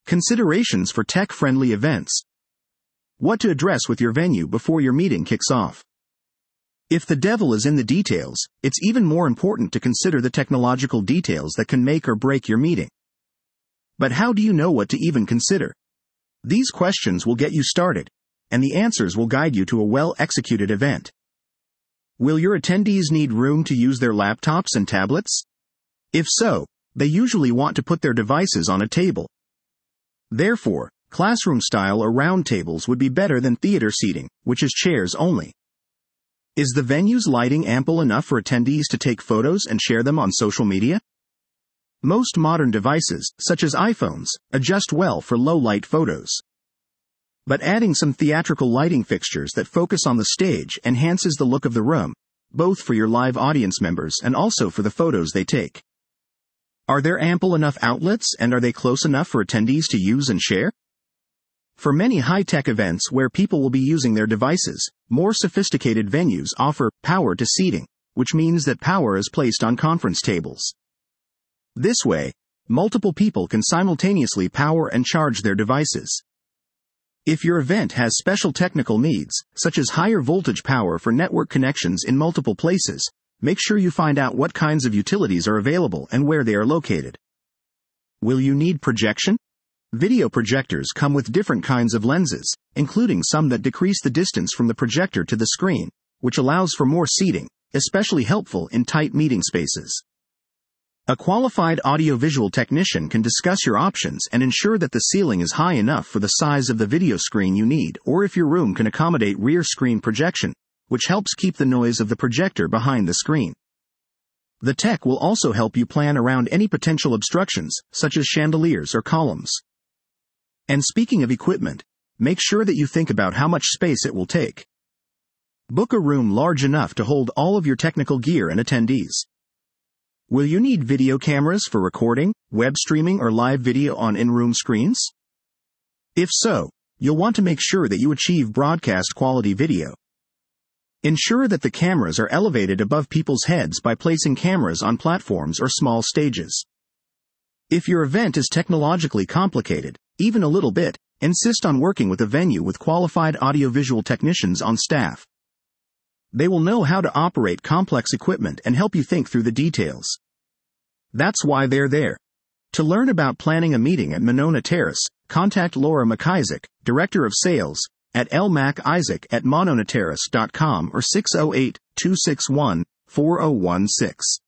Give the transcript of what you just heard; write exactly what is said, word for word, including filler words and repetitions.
Considerations for tech-friendly events. What to address with your venue before your meeting kicks off. If the devil is in the details, it's even more important to consider the technological details that can make or break your meeting. But how do you know what to even consider? These questions will get you started, and the answers will guide you to a well-executed event. Will your attendees need room to use their laptops and tablets? If so, they usually want to put their devices on a table. Therefore, classroom-style or round tables would be better than theater seating, which is chairs only. Is the venue's lighting ample enough for attendees to take photos and share them on social media? Most modern devices, such as iPhones, adjust well for low-light photos. But adding some theatrical lighting fixtures that focus on the stage enhances the look of the room, both for your live audience members and also for the photos they take. Are there ample enough outlets, and are they close enough for attendees to use and share? For many high-tech events where people will be using their devices, more sophisticated venues offer power to seating, which means that power is placed on conference tables. This way, multiple people can simultaneously power and charge their devices. If your event has special technical needs, such as higher voltage power for network connections in multiple places, make sure you find out what kinds of utilities are available and where they are located. Will you need projection? Video projectors come with different kinds of lenses, including some that decrease the distance from the projector to the screen, which allows for more seating, especially helpful in tight meeting spaces. A qualified audiovisual technician can discuss your options and ensure that the ceiling is high enough for the size of the video screen you need, or if your room can accommodate rear screen projection, which helps keep the noise of the projector behind the screen. The tech will also help you plan around any potential obstructions, such as chandeliers or columns. And speaking of equipment, make sure that you think about how much space it will take. Book a room large enough to hold all of your technical gear and attendees. Will you need video cameras for recording, web streaming, or live video on in-room screens? If so, you'll want to make sure that you achieve broadcast quality video. Ensure that the cameras are elevated above people's heads by placing cameras on platforms or small stages. If your event is technologically complicated, even a little bit, insist on working with a venue with qualified audiovisual technicians on staff. They will know how to operate complex equipment and help you think through the details. That's why they're there. To learn about planning a meeting at Monona Terrace, contact Laura McIsaac, Director of Sales, at l mac isaac at monona terrace dot com or six oh eight, two six one, four oh one six.